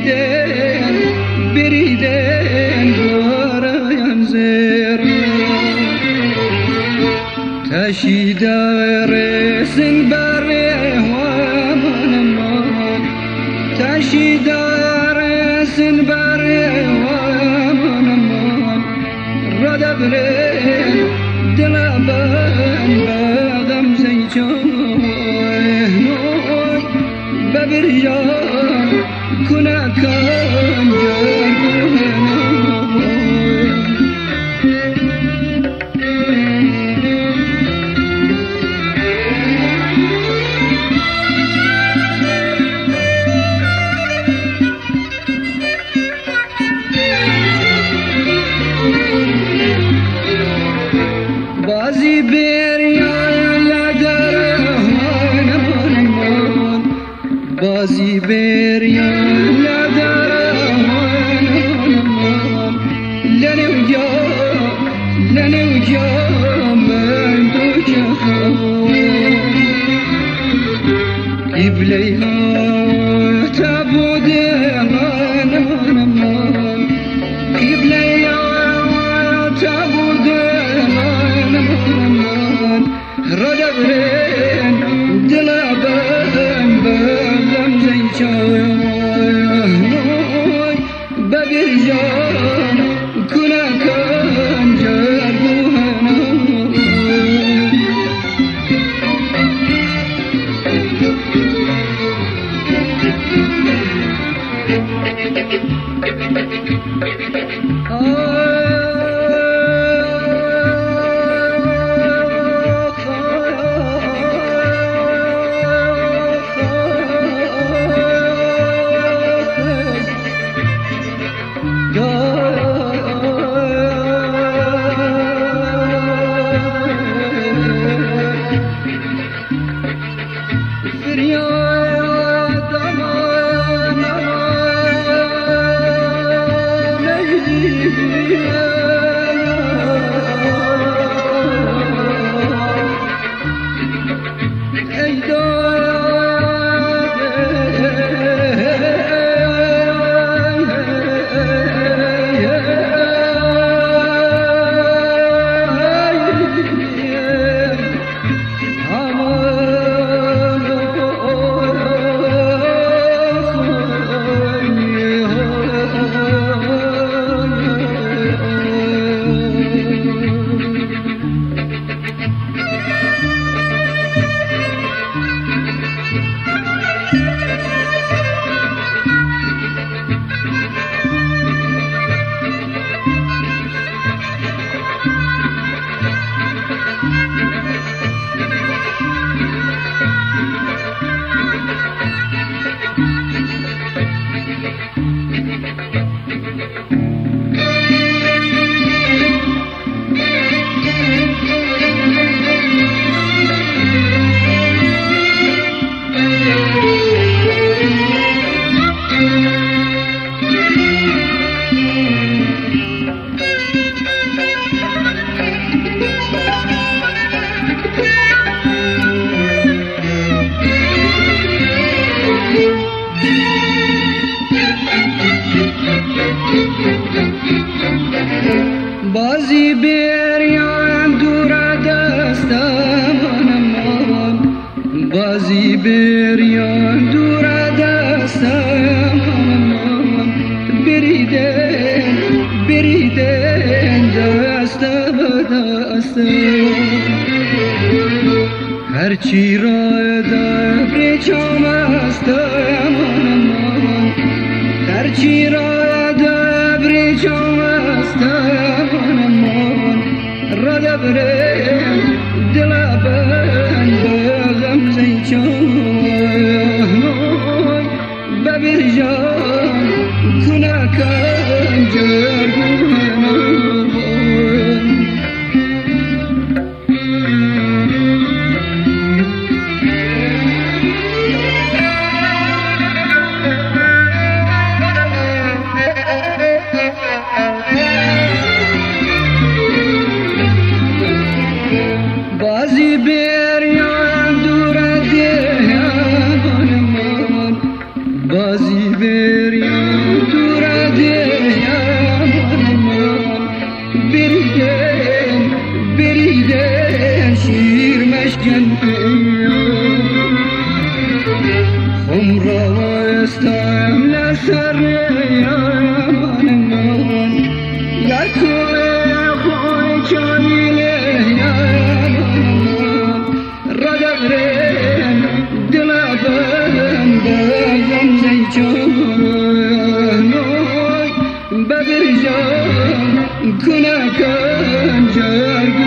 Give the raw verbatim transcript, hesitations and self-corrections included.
بريدين بريدين ورايا زير تشيد ريس بري ومنمان تشيد ريس بري ومنمان ردبرين دلابان بغم زيجان نوي ببريان كنا كان جربنا بازي بريان لا درهان من بازي بريان لا درهان من لني وجا لني وجا من دوجها قبليها تعبد انا من قبليها تعبد ردبرين دلابان بغم زيجان نوي ببرجان كنا كان جربوهنا بازي بريان دورا دستمان مان بازي بريان دورا دستمان مان بريدين بريدين دست بدست هرچی را در چام است من هرچی را در چام است من ردبرین دلابن بغم زیجان ببرجان کنا کن جرگوهنا بازی بریان دور دیان بازی بریان yamanman Yar kule khoy chamile yamanman Radavren dilabam bazam zeychanoy Badirjan kunakan jargu